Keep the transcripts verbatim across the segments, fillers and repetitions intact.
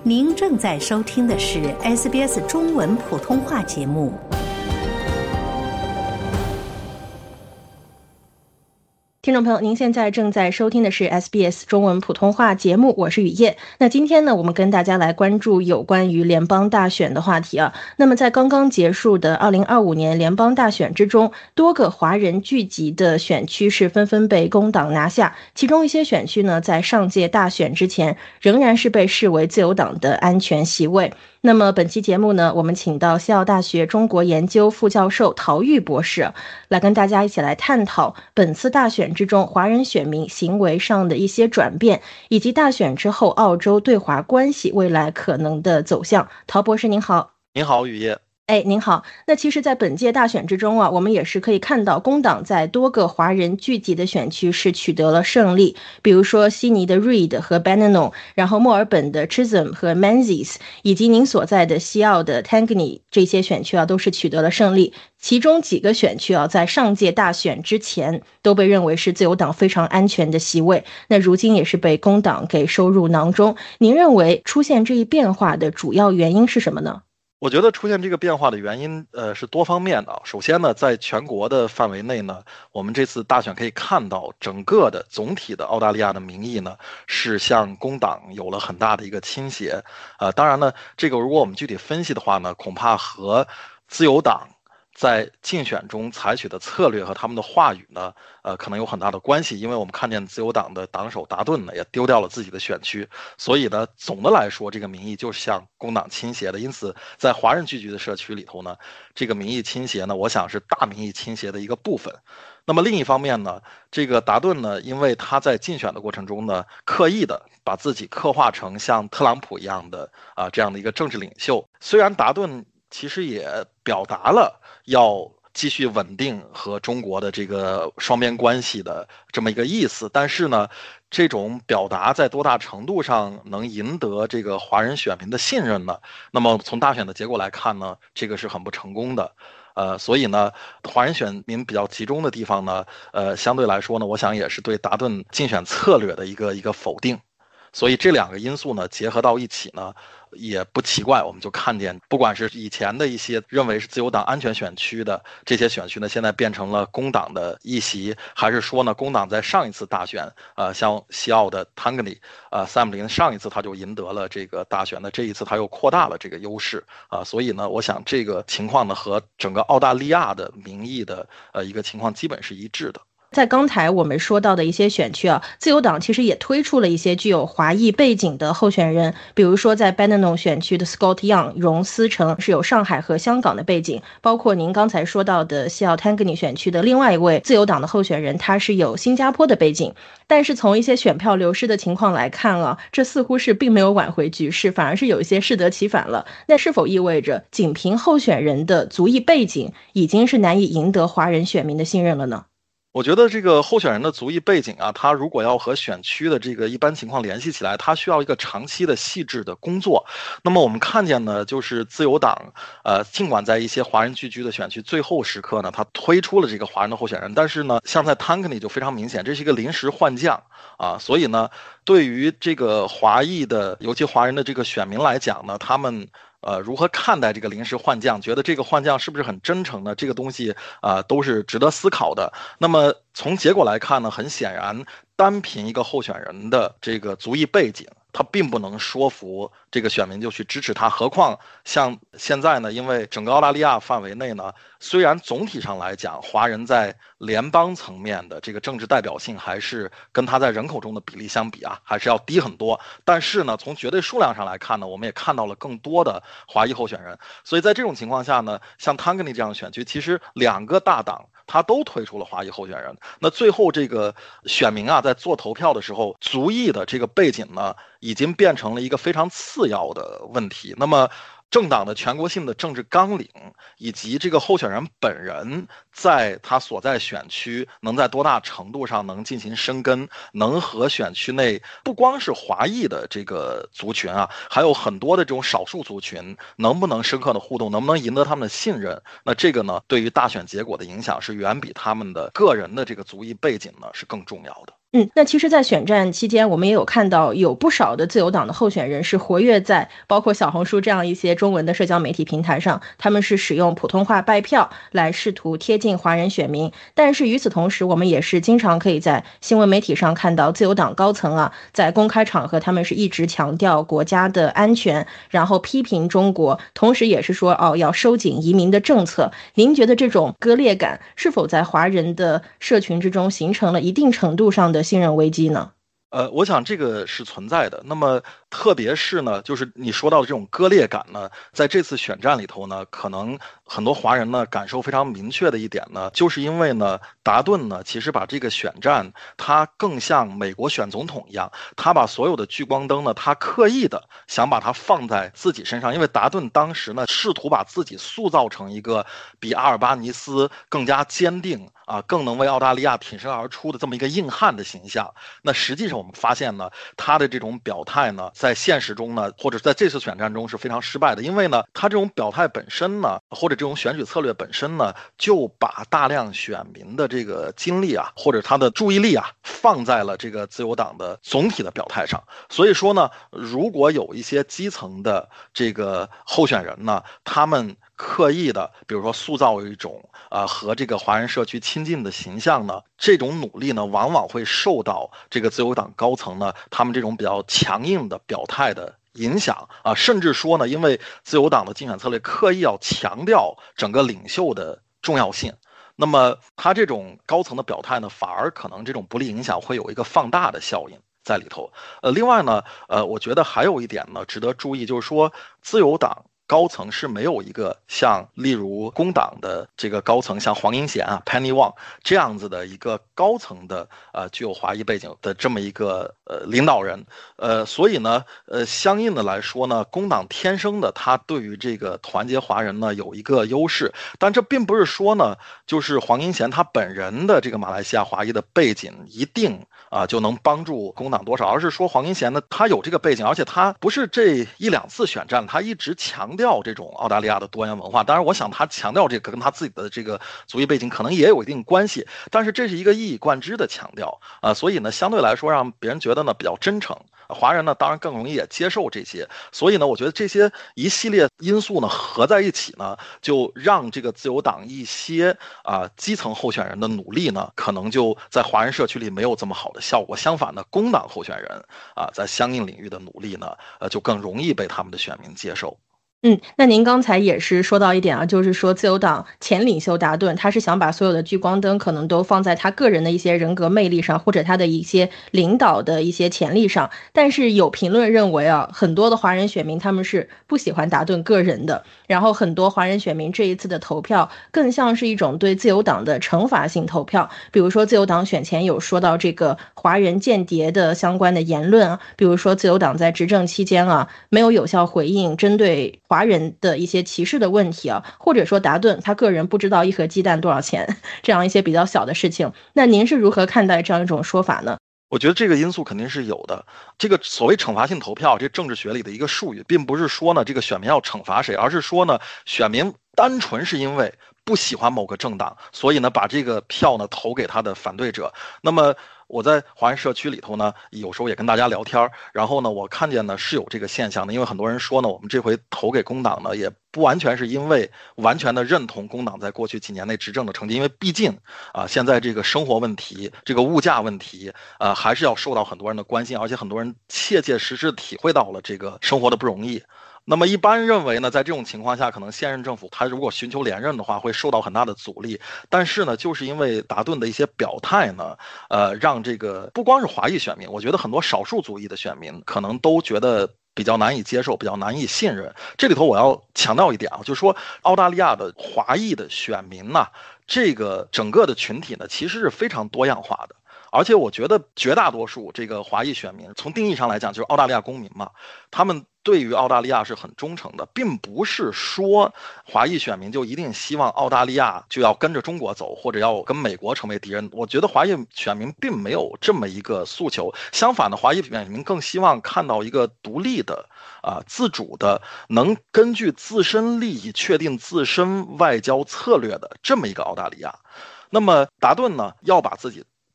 您正在收听的是 S B S 中文普通话节目。 听众朋友，您现在正在收听的是 S B S 中文普通话节目，我是雨夜。那今天呢，我们跟大家来关注有关于联邦大选的话题啊。那么在刚刚结束的二零二五年联邦大选之中，多个华人聚集的选区是纷纷被工党拿下，其中一些选区呢，在上届大选之前仍然是被视为自由党的安全席位。那么本期节目呢，我们请到西澳大学中国研究副教授陶玉博士来跟大家一起来探讨本次大选之中华人选民行为上的一些转变，以及大选之后澳洲对华关系未来可能的走向。陶博士您好。 您好，雨夜。 哎，您好。那其实在本届大选之中啊，我们也是可以看到工党在多个华人聚集的选区是取得了胜利，比如说悉尼的 Reid 和 Bennelong， 然后墨尔本的 Chisholm 和 Menzies， 以及您所在的西澳的 Tangany， 这些选区啊都是取得了胜利。其中几个选区啊，在上届大选之前都被认为是自由党非常安全的席位，那如今也是被工党给收入囊中。您认为出现这一变化的主要原因是什么呢？ 我觉得出现这个变化的原因，呃，是多方面的。首先呢，在全国的范围内呢，我们这次大选可以看到，整个的总体的澳大利亚的民意呢，是向工党有了很大的一个倾斜。呃，当然呢，这个如果我们具体分析的话呢，恐怕和自由党在竞选中采取的策略和他们的话语呢，呃，可能有很大的关系。因为我们看见自由党的党首达顿呢，也丢掉了自己的选区，所以呢，总的来说，这个民意就是向工党倾斜的。因此，在华人聚居的社区里头呢，这个民意倾斜呢，我想是大民意倾斜的一个部分。那么另一方面呢，这个达顿呢，因为他在竞选的过程中呢，刻意的把自己刻画成像特朗普一样的啊、呃、这样的一个政治领袖。虽然达顿其实也表达了要继续稳定和中国的这个双边关系的这么一个意思，但是呢，这种表达在多大程度上能赢得这个华人选民的信任呢？那么从大选的结果来看呢，这个是很不成功的。呃，所以呢，华人选民比较集中的地方呢，呃，相对来说呢，我想也是对达顿竞选策略的一个一个否定。所以这两个因素呢结合到一起呢，也不奇怪，我们就看见不管是以前的一些认为是自由党安全选区的这些选区呢，现在变成了工党的议席，还是说呢，工党在上一次大选，呃，像西澳的 Tangany， 呃，塞姆林上一次他就赢得了这个大选，那这一次他又扩大了这个优势啊、呃，所以呢，我想这个情况呢和整个澳大利亚的民意的呃一个情况基本是一致的。 在刚才我们说到的一些选区啊，自由党其实也推出了一些具有华裔背景的候选人，比如说在 Bennelong 选区的 Scott Young 荣思成是有上海和香港的背景，包括您刚才说到的西澳 Tangany 选区的另外一位自由党的候选人，他是有新加坡的背景。但是从一些选票流失的情况来看啊，这似乎是并没有挽回局势，反而是有一些适得其反了。那是否意味着仅凭候选人的族裔背景已经是难以赢得华人选民的信任了呢？ 我觉得这个候选人的族裔背景啊，他如果要和选区的这个一般情况联系起来，他需要一个长期的细致的工作。那么我们看见呢，就是自由党，呃，尽管在一些华人聚居的选区最后时刻呢，他推出了这个华人的候选人，但是呢，像在 Tangany 就非常明显，这是一个临时换将啊，所以呢，对于这个华裔的，尤其华人的这个选民来讲呢，他们呃，如何看待这个临时换将？觉得这个换将是不是很真诚呢？这个东西啊、呃，都是值得思考的。那么从结果来看呢，很显然，单凭一个候选人的这个族裔背景，他并不能说服这个选民就去支持他。何况像现在呢，因为整个澳大利亚范围内呢，虽然总体上来讲，华人在联邦层面的这个政治代表性还是跟他在人口中的比例相比啊，还是要低很多。但是呢，从绝对数量上来看呢，我们也看到了更多的华裔候选人。所以在这种情况下呢，像 Tangany 这样的选区，其实两个大党他都推出了华裔候选人。那最后这个选民啊，在做投票的时候，族裔的这个背景呢，已经变成了一个非常次要的问题。那么政党的全国性的政治纲领，以及这个候选人本人在他所在选区能在多大程度上能进行生根，能和选区内不光是华裔的这个族群啊，还有很多的这种少数族群，能不能深刻的互动，能不能赢得他们的信任，那这个呢，对于大选结果的影响是远比他们的个人的这个族裔背景呢是更重要的。 嗯，那其实在选战期间，我们也有看到有不少的自由党的候选人是活跃在包括小红书这样一些中文的社交媒体平台上，他们是使用普通话拜票来试图贴近华人选民。但是与此同时，我们也是经常可以在新闻媒体上看到自由党高层啊，在公开场合他们是一直强调国家的安全，然后批评中国，同时也是说哦要收紧移民的政策。您觉得这种割裂感是否在华人的社群之中形成了一定程度上的信任危机呢？ 呃，我想这个是存在的。那么，特别是呢，就是你说到的这种割裂感呢，在这次选战里头呢，可能很多华人呢感受非常明确的一点呢，就是因为呢，达顿呢其实把这个选战，他更像美国选总统一样，他把所有的聚光灯呢，他刻意的想把它放在自己身上，因为达顿当时呢试图把自己塑造成一个比阿尔巴尼斯更加坚定啊，更能为澳大利亚挺身而出的这么一个硬汉的形象。那实际上我们发现呢，他的这种表态呢，在现实中呢，或者在这次选战中是非常失败的，因为呢，他这种表态本身呢，或者这种选举策略本身呢，就把大量选民的这个精力啊，或者他的注意力啊，放在了这个自由党的总体的表态上。所以说呢，如果有一些基层的这个候选人呢，他们刻意的，比如说塑造一种呃和这个华人社区亲近的形象呢，这种努力呢，往往会受到这个自由党高层呢，他们这种比较强硬的表态的影响啊，甚至说呢，因为自由党的竞选策略刻意要强调整个领袖的重要性，那么他这种高层的表态呢，反而可能这种不利影响会有一个放大的效应在里头。呃，另外呢，呃，我觉得还有一点呢，值得注意，就是说自由党高层是没有一个像例如工党的这个高层，像黄英贤啊、Penny Wong 这样子的一个高层的呃具有华裔背景的这么一个呃领导人，呃，所以呢，呃，相应的来说呢，工党天生的他对于这个团结华人呢有一个优势，但这并不是说呢，就是黄英贤他本人的这个马来西亚华裔的背景一定啊、呃、就能帮助工党多少，而是说黄英贤呢他有这个背景，而且他不是这一两次选战，他一直强调调这种澳大利亚的多元文化，当然我想他强调这个跟他自己的这个族裔背景可能也有一定关系，但是这是一个一以贯之的强调啊、呃，所以呢相对来说让别人觉得呢比较真诚，华人呢当然更容易也接受这些，所以呢我觉得这些一系列因素呢合在一起呢，就让这个自由党一些啊、呃、基层候选人的努力呢，可能就在华人社区里没有这么好的效果，相反呢工党候选人啊、呃、在相应领域的努力呢，呃就更容易被他们的选民接受。 嗯，那您刚才也是说到一点啊，就是说自由党前领袖达顿，他是想把所有的聚光灯可能都放在他个人的一些人格魅力上，或者他的一些领导的一些潜力上。但是有评论认为啊，很多的华人选民他们是不喜欢达顿个人的，然后很多华人选民这一次的投票更像是一种对自由党的惩罚性投票。比如说自由党选前有说到这个华人间谍的相关的言论啊，比如说自由党在执政期间啊，没有有效回应针对华人的一些歧视的问题啊，或者说达顿他个人不知道一盒鸡蛋多少钱，这样一些比较小的事情，那您是如何看待这样一种说法呢？ 我觉得这个因素肯定是有的。这个所谓惩罚性投票，这政治学里的一个术语，并不是说呢这个选民要惩罚谁，而是说呢选民单纯是因为不喜欢某个政党，所以呢把这个票呢投给他的反对者。那么我在华人社区里头呢，有时候也跟大家聊天，然后呢，我看见呢是有这个现象的，因为很多人说呢，我们这回投给工党呢，也不完全是因为完全的认同工党在过去几年内执政的成绩，因为毕竟啊、呃，现在这个生活问题、这个物价问题，呃，还是要受到很多人的关心，而且很多人切切实实体会到了这个生活的不容易。那么一般认为呢，在这种情况下，可能现任政府他如果寻求连任的话，会受到很大的阻力。但是呢，就是因为达顿的一些表态呢，呃，让这个不光是华裔选民，我觉得很多少数族裔的选民可能都觉得比较难以接受，比较难以信任。这里头我要强调一点啊，就是说澳大利亚的华裔的选民呢，这个整个的群体呢，其实是非常多样化的。而且我觉得绝大多数这个华裔选民，从定义上来讲，就是澳大利亚公民嘛，他们对于澳大利亚是很忠诚的，并不是说华裔选民就一定希望澳大利亚就要跟着中国走，或者要跟美国成为敌人。我觉得华裔选民并没有这么一个诉求，相反的，华裔选民更希望看到一个独立的、啊、呃、自主的，能根据自身利益确定自身外交策略的这么一个澳大利亚。那么达顿呢，要把自己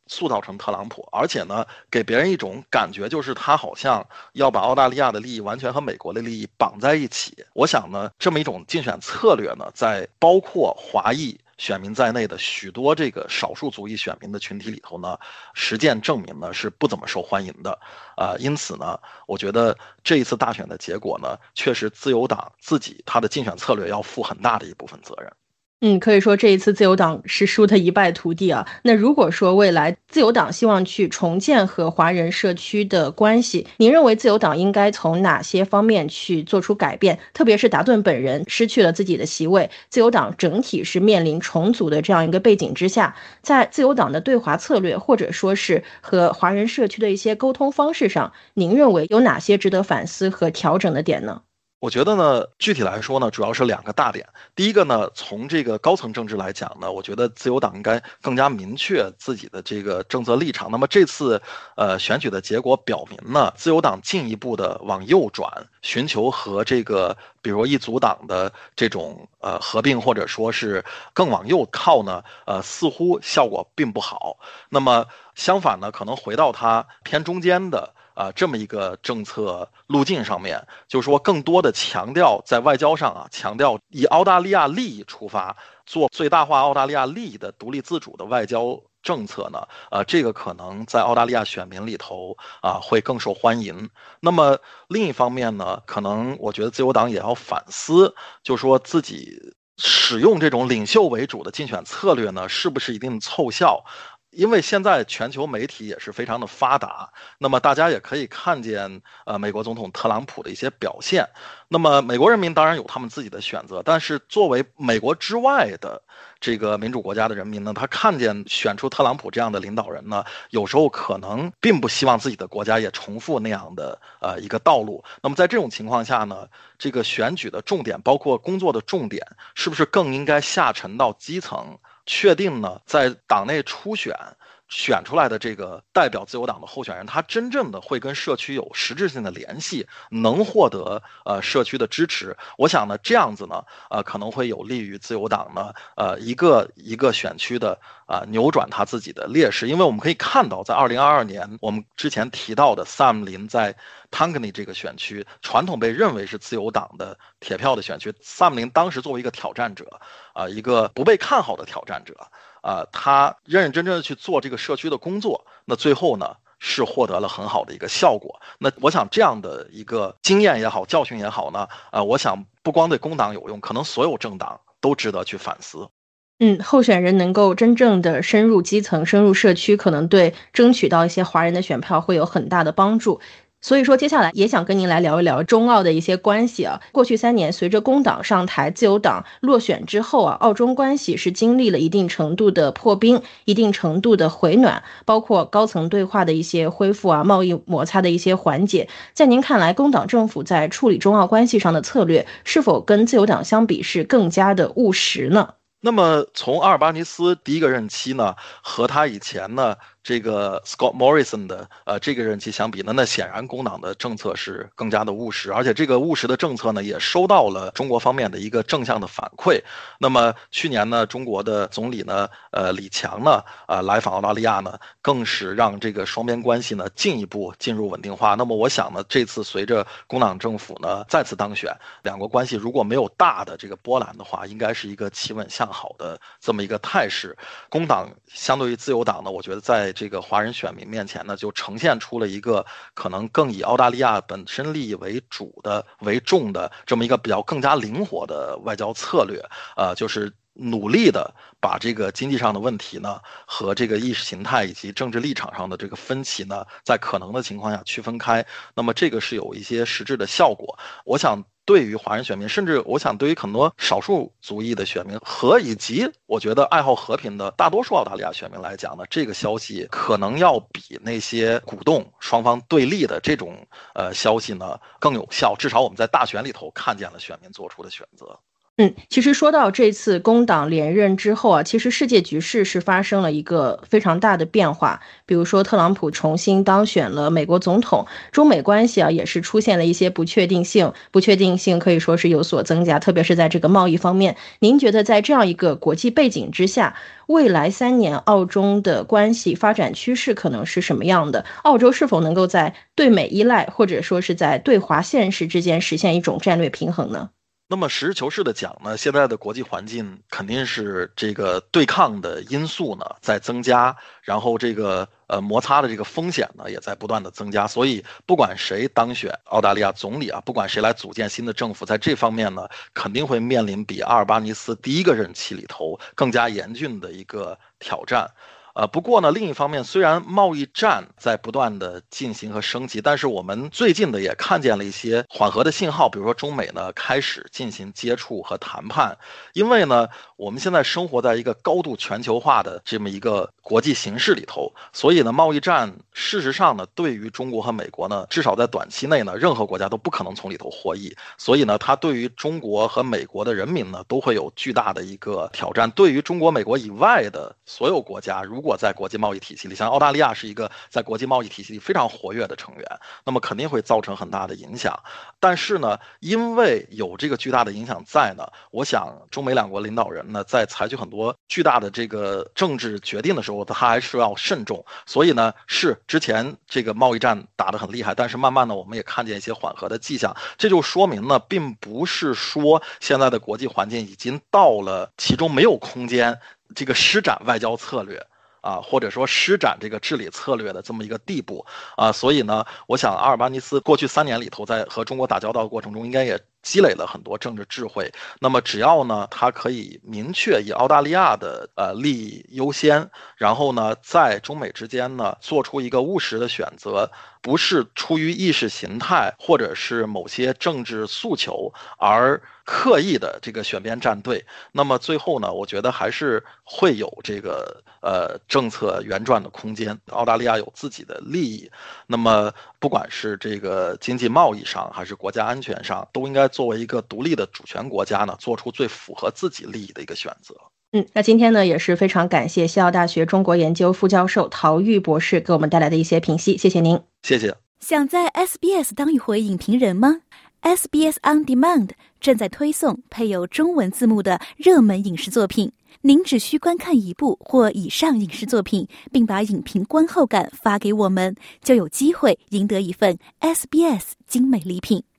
塑造成特朗普，而且呢，给别人一种感觉就是他好像要把澳大利亚的利益完全和美国的利益绑在一起。我想呢，这么一种竞选策略呢，在包括华裔选民在内的许多这个少数族裔选民的群体里头呢，实践证明呢是不怎么受欢迎的，啊、呃，因此呢，我觉得这一次大选的结果呢，确实自由党自己他的竞选策略要负很大的一部分责任。 嗯，可以说这一次自由党是输得一败涂地啊。那如果说未来自由党希望去重建和华人社区的关系，您认为自由党应该从哪些方面去做出改变？特别是达顿本人失去了自己的席位，自由党整体是面临重组的这样一个背景之下，在自由党的对华策略或者说是和华人社区的一些沟通方式上，您认为有哪些值得反思和调整的点呢？ 我觉得呢，具体来说呢，主要是两个大点。第一个呢，从这个高层政治来讲呢，我觉得自由党应该更加明确自己的这个政策立场。那么这次呃选举的结果表明呢，自由党进一步的往右转，寻求和这个比如一组党的这种呃合并，或者说是更往右靠呢，呃似乎效果并不好。那么相反呢，可能回到它偏中间的。啊、呃，这么一个政策路径上面，就是说更多的强调在外交上啊，强调以澳大利亚利益出发，做最大化澳大利亚利益的独立自主的外交政策呢，呃，这个可能在澳大利亚选民里头啊、呃、会更受欢迎。那么另一方面呢，可能我觉得自由党也要反思，就是说自己使用这种领袖为主的竞选策略呢，是不是一定凑效？因为现在全球媒体也是非常的发达，那么大家也可以看见，呃，美国总统特朗普的一些表现。那么美国人民当然有他们自己的选择，但是作为美国之外的这个民主国家的人民呢，他看见选出特朗普这样的领导人呢，有时候可能并不希望自己的国家也重复那样的呃一个道路。那么在这种情况下呢，这个选举的重点，包括工作的重点，是不是更应该下沉到基层？确定呢，在党内初选选出来的这个代表自由党的候选人，他真正的会跟社区有实质性的联系，能获得呃社区的支持。我想呢，这样子呢，呃，可能会有利于自由党呢，呃，一个一个选区的啊、呃、扭转他自己的劣势。因为我们可以看到，在二零二二年，我们之前提到的萨姆林在汤格尼这个选区，传统被认为是自由党的铁票的选区，萨姆林当时作为一个挑战者。啊、呃，一个不被看好的挑战者，啊、呃，他认认真真的去做这个社区的工作，那最后呢是获得了很好的一个效果。那我想这样的一个经验也好，教训也好呢，啊、呃，我想不光对工党有用，可能所有政党都值得去反思。 嗯，候选人能够真正的深入基层、深入社区，可能对争取到一些华人的选票会有很大的帮助。所以说接下来也想跟您来聊一聊中澳的一些关系啊。过去三年随着工党上台，自由党落选之后啊，澳中关系是经历了一定程度的破冰，一定程度的回暖，包括高层对话的一些恢复啊，贸易摩擦的一些缓解。在您看来，工党政府在处理中澳关系上的策略是否跟自由党相比是更加的务实呢？ 那么从阿尔巴尼斯第一个任期呢，和他以前呢这个 Scott Morrison 的呃这个任期相比呢，那显然工党的政策是更加的务实，而且这个务实的政策呢，也收到了中国方面的一个正向的反馈。那么去年呢，中国的总理呢，呃李强呢，呃来访澳大利亚呢，更是让这个双边关系呢进一步进入稳定化。那么我想呢，这次随着工党政府呢再次当选，两国关系如果没有大的这个波澜的话，应该是一个企稳向好的这么一个态势。工党相对于自由党呢，我觉得在这个华人选民面前呢，就呈现出了一个可能更以澳大利亚本身利益为主的、为重的这么一个比较更加灵活的外交策略，呃，就是努力的把这个经济上的问题呢和这个意识形态以及政治立场上的这个分歧呢，在可能的情况下区分开。那么这个是有一些实质的效果。我想对于华人选民，甚至我想对于很多少数族裔的选民和以及我觉得爱好和平的大多数澳大利亚选民来讲呢，这个消息可能要比那些鼓动双方对立的这种呃消息呢更有效。至少我们在大选里头看见了选民做出的选择。 嗯，其实说到这次工党连任之后啊，其实世界局势是发生了一个非常大的变化。比如说，特朗普重新当选了美国总统，中美关系啊也是出现了一些不确定性，不确定性可以说是有所增加，特别是在这个贸易方面。您觉得在这样一个国际背景之下，未来三年澳中的关系发展趋势可能是什么样的？澳洲是否能够在对美依赖，或者说是在对华现实之间实现一种战略平衡呢？ 那么实事求是的讲呢，现在的国际环境肯定是这个对抗的因素呢在增加，然后这个呃摩擦的这个风险呢也在不断的增加，所以不管谁当选澳大利亚总理啊，不管谁来组建新的政府，在这方面呢肯定会面临比阿尔巴尼斯第一个任期里头更加严峻的一个挑战。呃，不过呢，另一方面，虽然贸易战在不断的进行和升级，但是我们最近的也看见了一些缓和的信号，比如说中美呢开始进行接触和谈判，因为呢，我们现在生活在一个高度全球化的这么一个国际形势里头，所以呢，贸易战事实上呢，对于中国和美国呢，至少在短期内呢，任何国家都不可能从里头获益，所以呢，它对于中国和美国的人民呢，都会有巨大的一个挑战。对于中国、美国以外的所有国家，如果如果在国际贸易体系里，像澳大利亚是一个在国际贸易体系里非常活跃的成员，那么肯定会造成很大的影响。但是呢，因为有这个巨大的影响在呢，我想中美两国领导人呢，在采取很多巨大的这个政治决定的时候，他还是要慎重。所以呢，是之前这个贸易战打得很厉害，但是慢慢的我们也看见一些缓和的迹象，这就说明呢，并不是说现在的国际环境已经到了其中没有空间这个施展外交策略啊，或者说施展这个治理策略的这么一个地步啊，所以呢，我想阿尔巴尼斯过去三年里头，在和中国打交道的过程中，应该也积累了很多政治智慧。那么只要呢，他可以明确以澳大利亚的呃利益优先，然后呢，在中美之间呢，做出一个务实的选择，不是出于意识形态或者是某些政治诉求而刻意的这个选边站队，那么最后呢，我觉得还是会有这个呃政策圆转的空间。澳大利亚有自己的利益，那么不管是这个经济贸易上还是国家安全上，都应该作为一个独立的主权国家呢，做出最符合自己利益的一个选择。 嗯，那今天呢也是非常感谢西澳大学中国研究副教授陶玉博士给我们带来的一些评析，谢谢您。 谢谢。 想在 S B S 当一回影评人吗？ S B S On Demand 正在推送配有中文字幕的热门影视作品，您只需观看一部或以上影视作品，并把影评观后感发给我们，就有机会赢得一份 S B S 精美礼品。